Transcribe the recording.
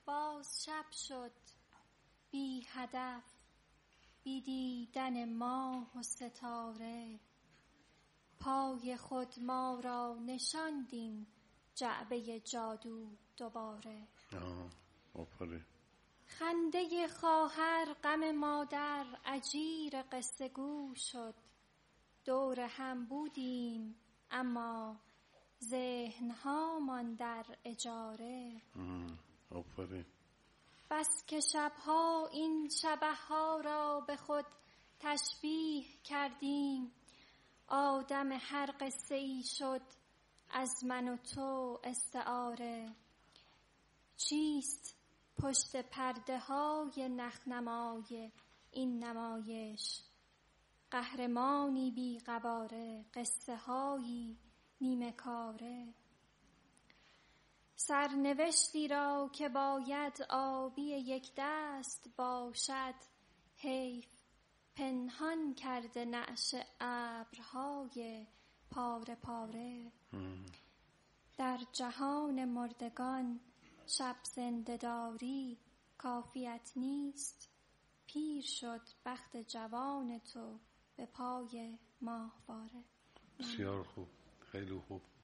باز شب شد بی هدف، بی دیدن ماه و ستاره. پای خود ما را نشاندیم جعبه جادو دوباره. آفرین. خنده خواهر غم مادر اجیر قصه گو شد. دور هم بودیم اما ذهنهامان در اجاره. آفرین. بس که شبها این شبهها را به خود تشبیه کردیم. آدم هر قصه ای شد از من و تو استعاره. چیست پشت پرده های نخنمای این نمایش؟ قهرمانی بی قواره، قصه هایی نیمه کاره. سرنوشتی را که باید آبی یک دست باشد، حیف پنهان کرده نعش ابرهای پاره پاره. در جهان مردگان شب زنده داری کافیت نیست. پیر شد بخت جوان تو به پای ماهواره. بسیار خوب، خیلی خوب.